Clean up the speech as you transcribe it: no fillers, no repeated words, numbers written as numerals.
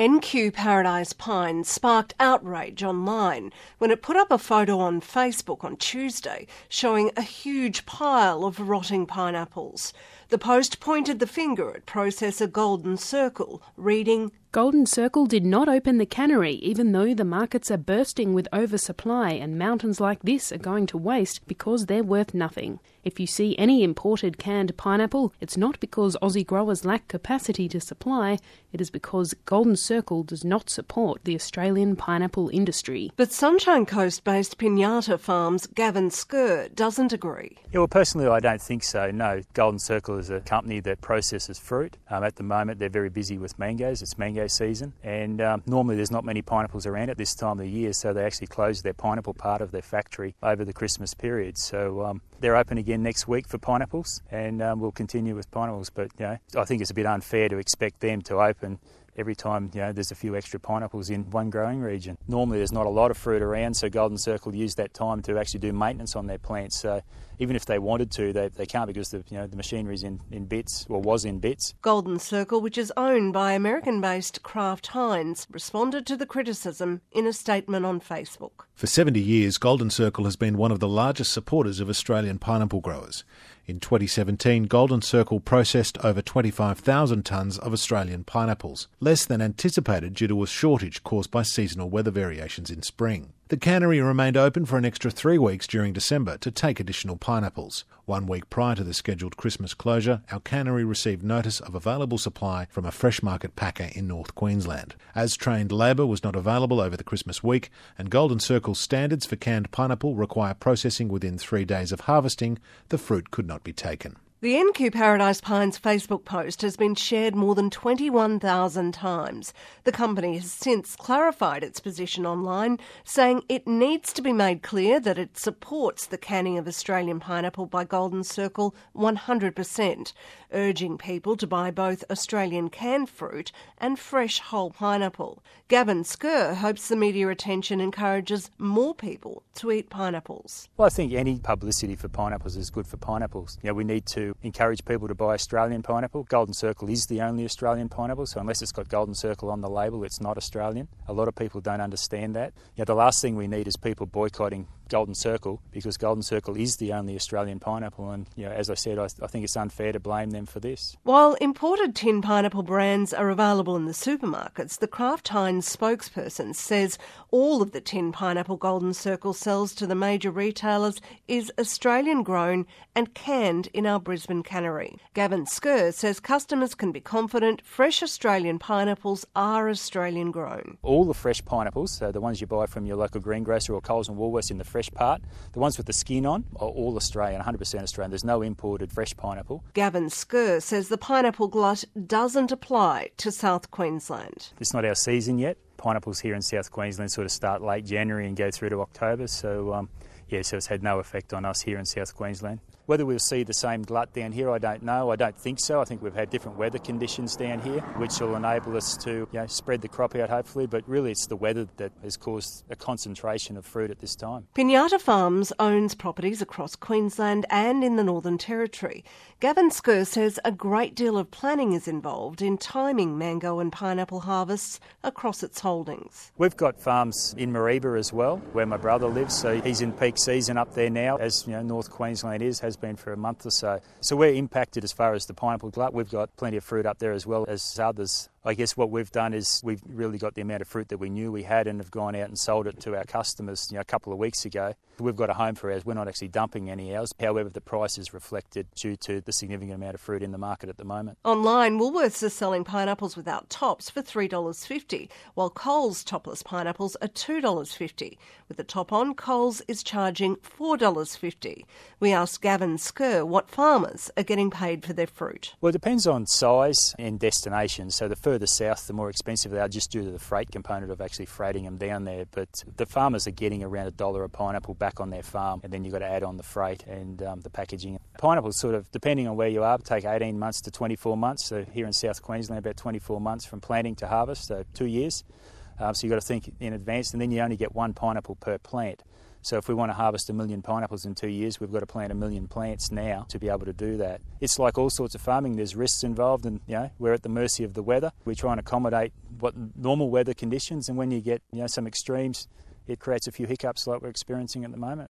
NQ Paradise Pines sparked outrage online when it put up a photo on Facebook on Tuesday showing a huge pile of rotting pineapples. The post pointed the finger at processor Golden Circle, reading, Golden Circle did not open the cannery even though the markets are bursting with oversupply and mountains like this are going to waste because they're worth nothing. If you see any imported canned pineapple, it's not because Aussie growers lack capacity to supply, it is because Golden Circle does not support the Australian pineapple industry. But Sunshine Coast-based Pinata Farms' Gavin Skerr doesn't agree. Yeah, well, personally, I don't think so, no. Golden Circle is a company that processes fruit. At the moment, they're very busy with mangoes. It's mango season, and normally there's not many pineapples around at this time of the year, so they actually close their pineapple part of their factory over the Christmas period. So they're open again next week for pineapples, and we'll continue with pineapples. But I think it's a bit unfair to expect them to open every time there's a few extra pineapples in one growing region. Normally there's not a lot of fruit around, so Golden Circle use that time to actually do maintenance on their plants. So even if they wanted to, they can't because the machinery's in bits, or was in bits. Golden Circle, which is owned by American-based Kraft Heinz, responded to the criticism in a statement on Facebook. For 70 years, Golden Circle has been one of the largest supporters of Australian pineapple growers. In 2017, Golden Circle processed over 25,000 tonnes of Australian pineapples, less than anticipated due to a shortage caused by seasonal weather variations in spring. The cannery remained open for an extra 3 weeks during December to take additional pineapples. 1 week prior to the scheduled Christmas closure, our cannery received notice of available supply from a fresh market packer in North Queensland. As trained labour was not available over the Christmas week, and Golden Circle's standards for canned pineapple require processing within 3 days of harvesting, the fruit could not be taken. The NQ Paradise Pines Facebook post has been shared more than 21,000 times. The company has since clarified its position online, saying it needs to be made clear that it supports the canning of Australian pineapple by Golden Circle 100%, urging people to buy both Australian canned fruit and fresh whole pineapple. Gavin Skerr hopes the media attention encourages more people to eat pineapples. Well, I think any publicity for pineapples is good for pineapples. We need to encourage people to buy Australian pineapple. Golden Circle is the only Australian pineapple, so unless it's got Golden Circle on the label, it's not Australian. A lot of people don't understand that. The last thing we need is people boycotting Golden Circle, because Golden Circle is the only Australian pineapple, and as I said, I think it's unfair to blame them for this. While imported tin pineapple brands are available in the supermarkets, the Kraft Heinz spokesperson says all of the tin pineapple Golden Circle sells to the major retailers is Australian grown and canned in our Brisbane cannery. Gavin Skerr says customers can be confident fresh Australian pineapples are Australian grown. All the fresh pineapples, so the ones you buy from your local greengrocer or Coles and Woolworths in the fresh part, the ones with the skin on, are all Australian, 100% Australian. There's no imported fresh pineapple. Gavin Skerr says the pineapple glut doesn't apply to South Queensland. It's not our season yet. Pineapples here in South Queensland sort of start late January and go through to October, so it's had no effect on us here in South Queensland. Whether we'll see the same glut down here, I don't know. I don't think so. I think we've had different weather conditions down here, which will enable us to spread the crop out, hopefully. But really, it's the weather that has caused a concentration of fruit at this time. Pinata Farms owns properties across Queensland and in the Northern Territory. Gavin Skerr says a great deal of planning is involved in timing mango and pineapple harvests across its holdings. We've got farms in Mareeba as well, where my brother lives, so he's in peak season up there now, as North Queensland has been for a month or so. So we're impacted as far as the pineapple glut. We've got plenty of fruit up there as well as others. I guess what we've done is we've really got the amount of fruit that we knew we had and have gone out and sold it to our customers a couple of weeks ago. We've got a home for ours. We're not actually dumping any ours. However, the price is reflected due to the significant amount of fruit in the market at the moment. Online, Woolworths is selling pineapples without tops for $3.50, while Coles topless pineapples are $2.50. With the top on, Coles is charging $4.50. We asked Gavin Skerr what farmers are getting paid for their fruit. Well, it depends on size and destination. So the further south, the more expensive they are, just due to the freight component of actually freighting them down there. But the farmers are getting around $1 a pineapple back on their farm, and then you've got to add on the freight and the packaging. Pineapples, sort of, depending on where you are, take 18 months to 24 months. So here in South Queensland, about 24 months from planting to harvest, so 2 years. So you've got to think in advance, and then you only get one pineapple per plant. So if we want to harvest 1 million pineapples in 2 years, we've got to plant 1 million plants now to be able to do that. It's like all sorts of farming. There's risks involved, and we're at the mercy of the weather. We try and accommodate what normal weather conditions, and when you get some extremes, it creates a few hiccups like we're experiencing at the moment.